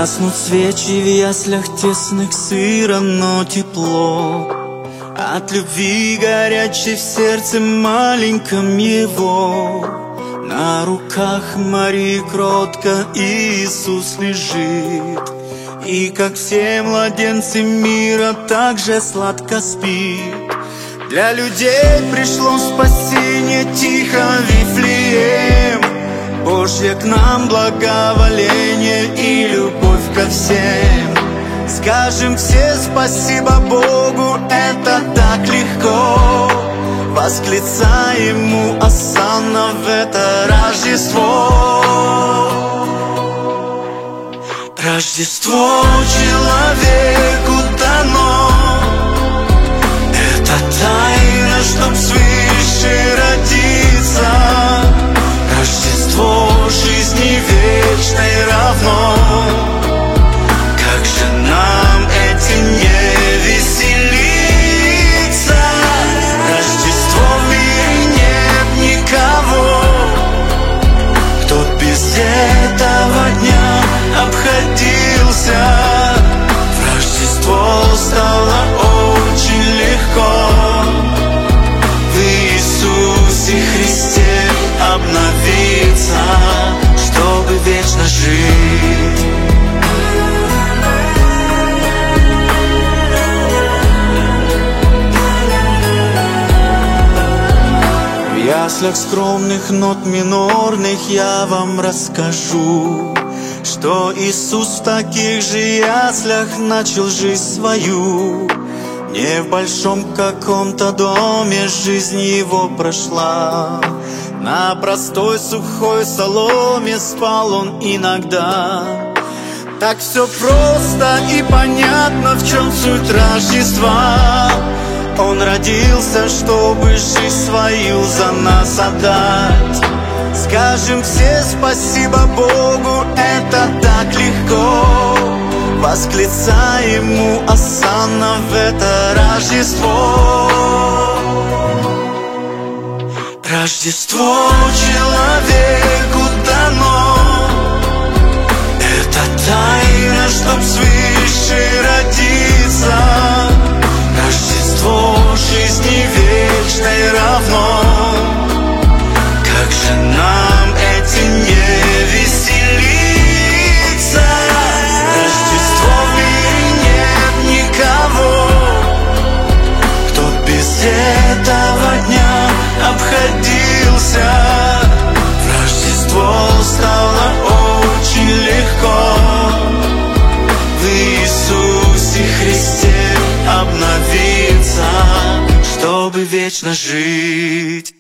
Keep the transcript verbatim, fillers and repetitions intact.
Гаснут свечи в яслях тесных, сыро, но тепло от любви горячей в сердце маленьком его. На руках Марии кротко Иисус лежит, и как все младенцы мира так же сладко спит. Для людей пришло спасение тихо в Вифлеем, Божье к нам благоволение и любовь ко всем. Скажем все спасибо Богу, это так легко, восклицая Ему осанна в это Рождество. Рождество человеку дано, это тайна, чтоб свыше родиться. Рождество жизни вечной равно, как же нам этим не веселиться? Рождество в мире нет никого, кто без этого дня обходился. В Рождество стало очень легко в Иисусе Христе обновиться, чтобы вечно жить. В яслях скромных нот минорных я вам расскажу, что Иисус в таких же яслях начал жизнь свою. Не в большом каком-то доме жизнь его прошла, на простой сухой соломе спал он иногда. Так все просто и понятно, в чем суть Рождества. Он родился, чтобы жизнь свою за нас отдать. Скажем все спасибо Богу, это так легко, восклицая Ему осанна в это Рождество. Рождество человеку дано, это тайна, чтоб свыше родиться. Рождество жизни вечной равно, как же нам этим не веселиться? Рождество в мире нет никого, кто без этого дня обходился. В Рождество стало очень легко в Иисусе Христе обновиться, чтобы вечно жить.